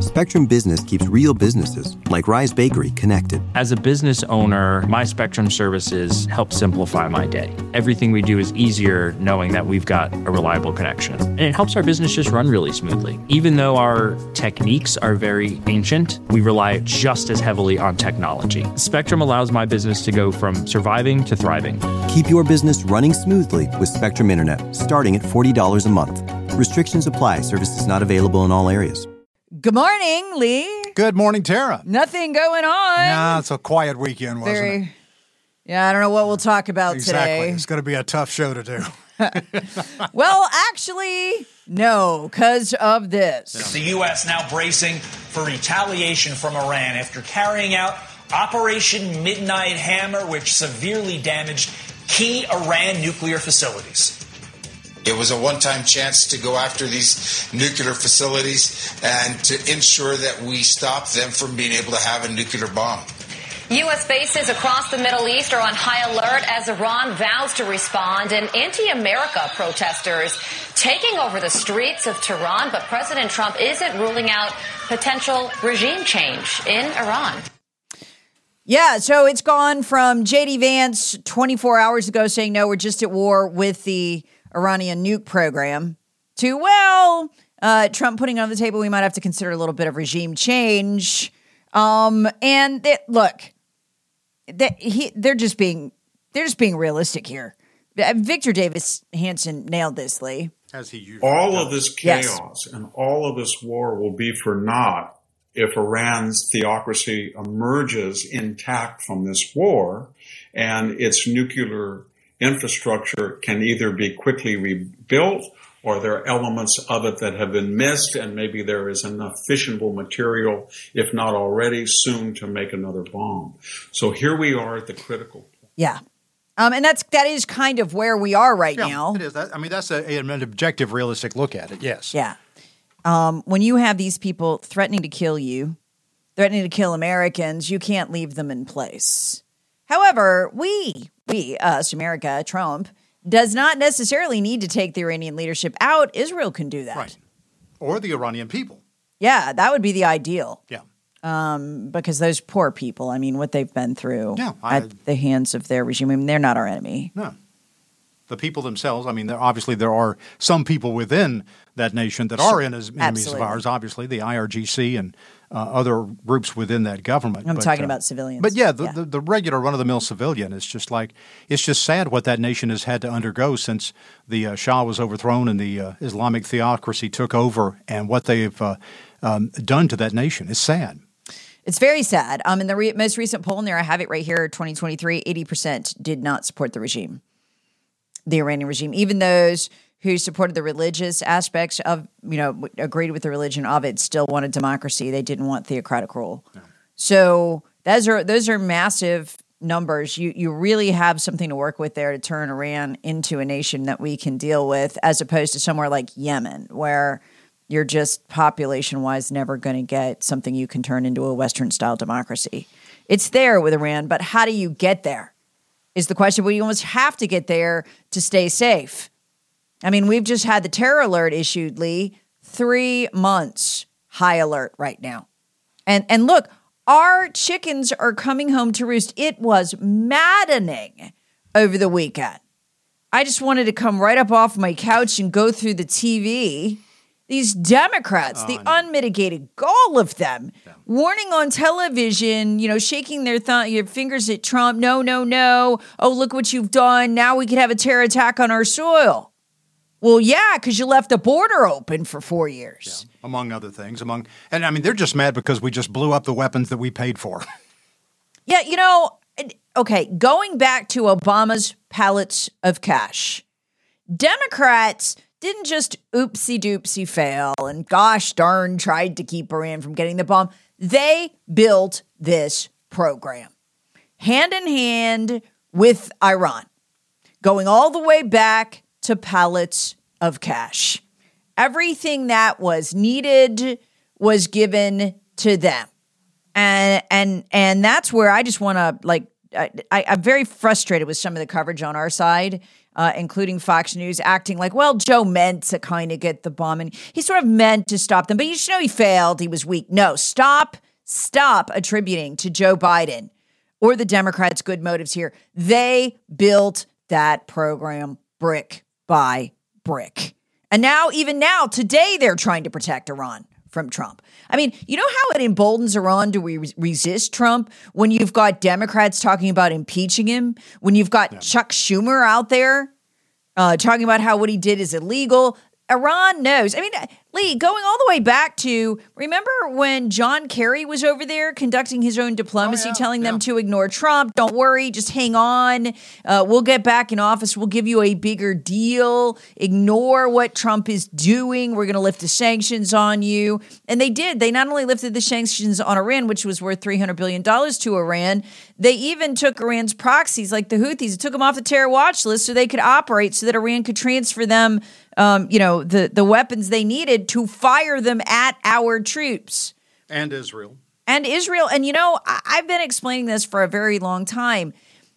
Spectrum Business keeps real businesses, like Rise Bakery, connected. As a business owner, my Spectrum services help simplify my day. Everything we do is easier knowing that we've got a reliable connection. And it helps our business just run really smoothly. Even though our techniques are very ancient, we rely just as heavily on technology. Spectrum allows my business to go from surviving to thriving. Keep your business running smoothly with Spectrum Internet, starting at $40 a month. Restrictions apply. Services not available in all areas. Good morning, Lee. Good morning, Tara. Nothing going on. Nah, it's a quiet weekend, wasn't it? Yeah, I don't know what we'll talk about Exactly. today. It's going to be a tough show to do. Well, actually, no, because of this. The U.S. now bracing for retaliation from Iran after carrying out Operation Midnight Hammer, which severely damaged key Iran nuclear facilities. It was a one-time chance to go after these nuclear facilities and to ensure that we stop them from being able to have a nuclear bomb. U.S. bases across the Middle East are on high alert as Iran vows to respond, and anti-America protesters taking over the streets of Tehran. But President Trump isn't ruling out potential regime change in Iran. Yeah, so it's gone from J.D. Vance 24 hours ago saying, no, we're just at war with the Iranian nuke program to, Trump putting on the table, we might have to consider a little bit of regime change. They're just being realistic here. Victor Davis Hanson nailed this, Lee. As he usually all does. of this chaos and all of this war will be for naught if Iran's theocracy emerges intact from this war and its nuclear infrastructure can either be quickly rebuilt or there are elements of it that have been missed and maybe there is enough fissionable material, if not already, soon to make another bomb. So here we are at the critical point. Yeah. And that is kind of where we are right now. It is. That's an objective, realistic look at it, yes. Yeah. When you have these people threatening to kill you, threatening to kill Americans, you can't leave them in place. However, we, us, America, Trump, does not necessarily need to take the Iranian leadership out. Israel can do that. Right. Or the Iranian people. Yeah, that would be the ideal. Yeah. Because those poor people, I mean, what they've been through at the hands of their regime, I mean, they're not our enemy. No. The people themselves, I mean, obviously there are some people within that nation that are enemies of ours, obviously, the IRGC and other groups within that government. I'm talking about civilians. But the regular run-of-the-mill civilian, it's just sad what that nation has had to undergo since the Shah was overthrown and the Islamic theocracy took over, and what they've done to that nation is sad. It's very sad. In the most recent poll in there, I have it right here, 2023, 80% did not support the regime, the Iranian regime. Even those who supported the religious aspects of, agreed with the religion of it, still wanted democracy. They didn't want theocratic rule. No. So those are massive numbers. You really have something to work with there to turn Iran into a nation that we can deal with, as opposed to somewhere like Yemen, where you're just population-wise never going to get something you can turn into a Western-style democracy. It's there with Iran, but how do you get there is the question. Well, you almost have to get there to stay safe. I mean, we've just had the terror alert issued, Lee. 3 months high alert right now. And look, our chickens are coming home to roost. It was maddening over the weekend. I just wanted to come right up off my couch and go through the TV. These Democrats, the unmitigated gall of them, warning on television, shaking their fingers at Trump. No, no, no. Oh, look what you've done. Now we could have a terror attack on our soil. Well, yeah, because you left the border open for 4 years. Yeah, among other things. They're just mad because we just blew up the weapons that we paid for. Yeah, okay, going back to Obama's pallets of cash, Democrats didn't just oopsie-doopsie fail and gosh darn tried to keep Iran from getting the bomb. They built this program hand in hand with Iran, going all the way back to pallets of cash. Everything that was needed was given to them. And that's where I just want to, I'm very frustrated with some of the coverage on our side. including Fox News, acting like, well, Joe meant to kind of get the bomb, and he sort of meant to stop them, but you should know he failed. He was weak. No, stop attributing to Joe Biden or the Democrats good motives here. They built that program brick by brick. And now, even now, today, they're trying to protect Iran from Trump. I mean, you know how it emboldens Iran to resist Trump when you've got Democrats talking about impeaching him, when you've got Chuck Schumer out there talking about how what he did is illegal. Iran knows. I mean, Lee, going all the way back to, remember when John Kerry was over there conducting his own diplomacy, telling them to ignore Trump? Don't worry, just hang on. We'll get back in office. We'll give you a bigger deal. Ignore what Trump is doing. We're going to lift the sanctions on you. And they did. They not only lifted the sanctions on Iran, which was worth $300 billion to Iran, they even took Iran's proxies like the Houthis and took them off the terror watch list so they could operate, so that Iran could transfer them the weapons they needed to fire them at our troops. And Israel. And, I've been explaining this for a very long time.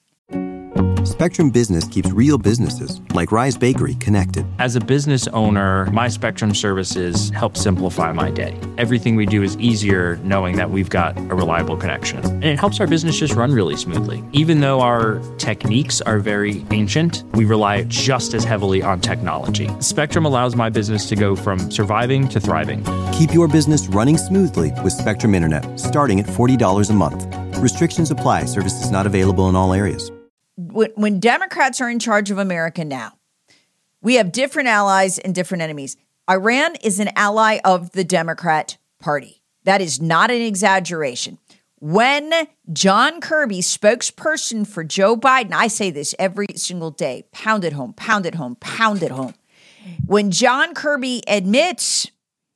Spectrum Business keeps real businesses, like Rise Bakery, connected. As a business owner, my Spectrum services help simplify my day. Everything we do is easier knowing that we've got a reliable connection. And it helps our business just run really smoothly. Even though our techniques are very ancient, we rely just as heavily on technology. Spectrum allows my business to go from surviving to thriving. Keep your business running smoothly with Spectrum Internet, starting at $40 a month. Restrictions apply. Services not available in all areas. When Democrats are in charge of America now, we have different allies and different enemies. Iran is an ally of the Democrat Party. That is not an exaggeration. When John Kirby, spokesperson for Joe Biden, I say this every single day, pound it home, pound it home, pound it home. When John Kirby admits,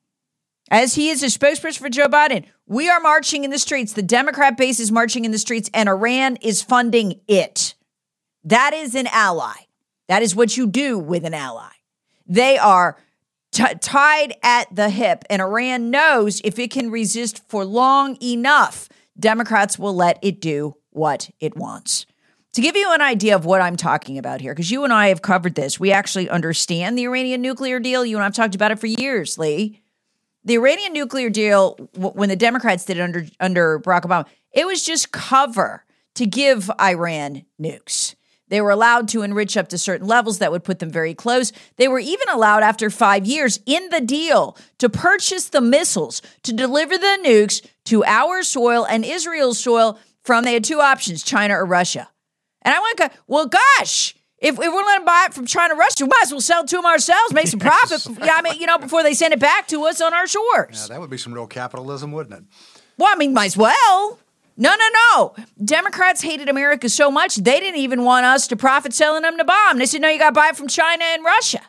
as he is a spokesperson for Joe Biden, we are marching in the streets, the Democrat base is marching in the streets, and Iran is funding it. That is an ally. That is what you do with an ally. They are tied at the hip, and Iran knows if it can resist for long enough, Democrats will let it do what it wants. To give you an idea of what I'm talking about here, because you and I have covered this, we actually understand the Iranian nuclear deal. You and I have talked about it for years, Lee. The Iranian nuclear deal, when the Democrats did it under Barack Obama, it was just cover to give Iran nukes. They were allowed to enrich up to certain levels that would put them very close. They were even allowed after 5 years in the deal to purchase the missiles to deliver the nukes to our soil and Israel's soil from, they had two options, China or Russia. And I went, well, gosh, if we're going to buy it from China or Russia, we might as well sell it to them ourselves, make some profit, before they send it back to us on our shores. Yeah, that would be some real capitalism, wouldn't it? Well, might as well. No. Democrats hated America so much, they didn't even want us to profit selling them the bomb. They said, no, you got to buy it from China and Russia.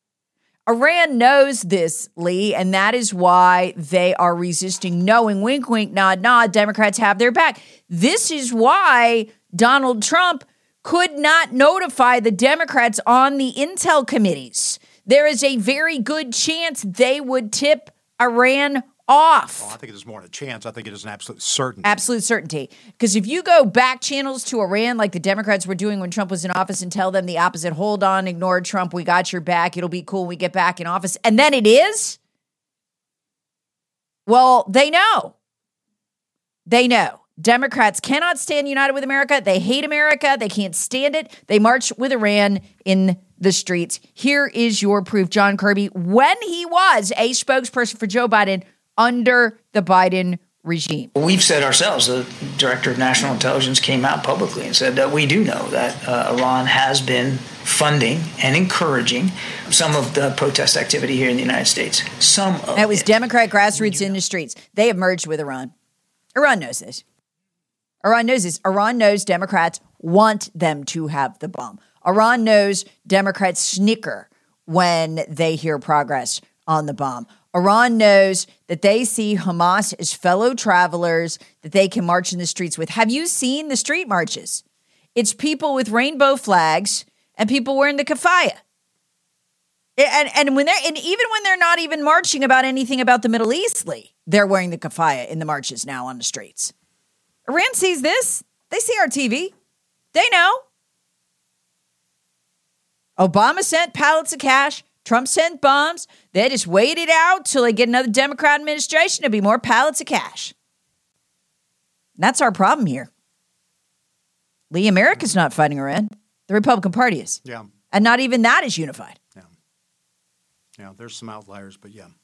Iran knows this, Lee, and that is why they are resisting, knowing, wink, wink, nod, nod, Democrats have their back. This is why Donald Trump could not notify the Democrats on the intel committees. There is a very good chance they would tip Iran off. Well, I think it is more than a chance. I think it is an absolute certainty. Absolute certainty. Because if you go back channels to Iran like the Democrats were doing when Trump was in office and tell them the opposite, hold on, ignore Trump, we got your back, it'll be cool when we get back in office, and then it is, well, they know. They know. Democrats cannot stand united with America. They hate America. They can't stand it. They march with Iran in the streets. Here is your proof. John Kirby, when he was a spokesperson for Joe Biden under the Biden regime. We've said ourselves, the director of national intelligence came out publicly and said that we do know that Iran has been funding and encouraging some of the protest activity here in the United States. That was Democrat grassroots in the streets. They have merged with Iran. Iran knows this. Iran knows this. Iran knows Democrats want them to have the bomb. Iran knows Democrats snicker when they hear progress on the bomb. Iran knows that they see Hamas as fellow travelers that they can march in the streets with. Have you seen the street marches? It's people with rainbow flags and people wearing the keffiyeh. And even when they're not even marching about anything about the Middle East, Lee, they're wearing the keffiyeh in the marches now on the streets. Iran sees this. They see our TV. They know. Obama sent pallets of cash. Trump sent bombs. They just waited out till they get another Democrat administration to be more pallets of cash. That's our problem here. Lee, America's not fighting Iran. The Republican Party is. Yeah. And not even that is unified. Yeah, there's some outliers, but yeah.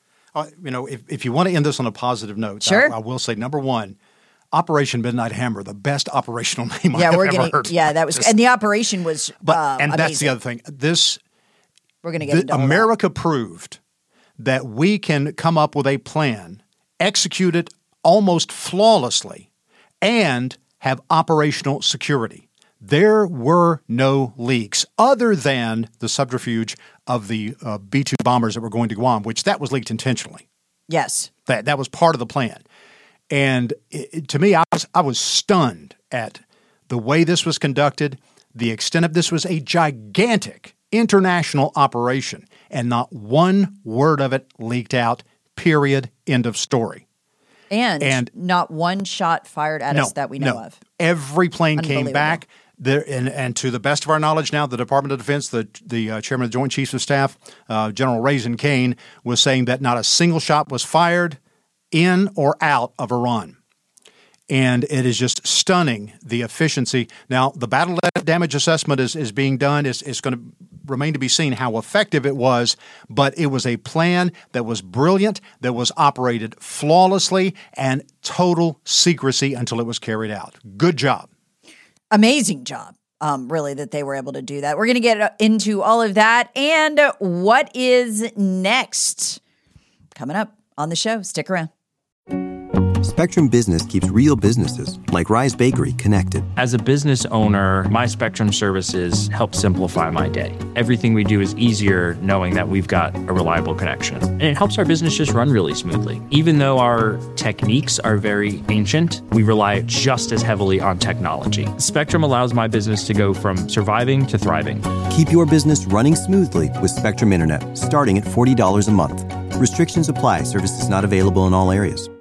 If you want to end this on a positive note, sure. I will say, number one, Operation Midnight Hammer, the best operational name I've ever heard. Yeah, that was, and the operation was and amazing. That's the other thing. We're going to get into America proved that we can come up with a plan, execute it almost flawlessly, and have operational security. There were no leaks other than the subterfuge of the B-2 bombers that were going to Guam, which that was leaked intentionally. Yes. That was part of the plan. And to me, I was stunned at the way this was conducted, the extent of this was a gigantic international operation, and not one word of it leaked out, period, end of story. And not one shot fired at us that we know of. Every plane came back. And to the best of our knowledge now, the Department of Defense, the chairman of the Joint Chiefs of Staff, General Raisin Kane, was saying that not a single shot was fired in or out of Iran. And it is just stunning, the efficiency. Now, the battle damage assessment is being done. It's going to remain to be seen how effective it was, but it was a plan that was brilliant, that was operated flawlessly, and total secrecy until it was carried out. Good job. Amazing job, really, that they were able to do that. We're going to get into all of that and what is next coming up on the show. Stick around. Spectrum Business keeps real businesses like Rise Bakery connected. As a business owner, my Spectrum services help simplify my day. Everything we do is easier knowing that we've got a reliable connection. And it helps our business just run really smoothly. Even though our techniques are very ancient, we rely just as heavily on technology. Spectrum allows my business to go from surviving to thriving. Keep your business running smoothly with Spectrum Internet, starting at $40 a month. Restrictions apply. Services not available in all areas.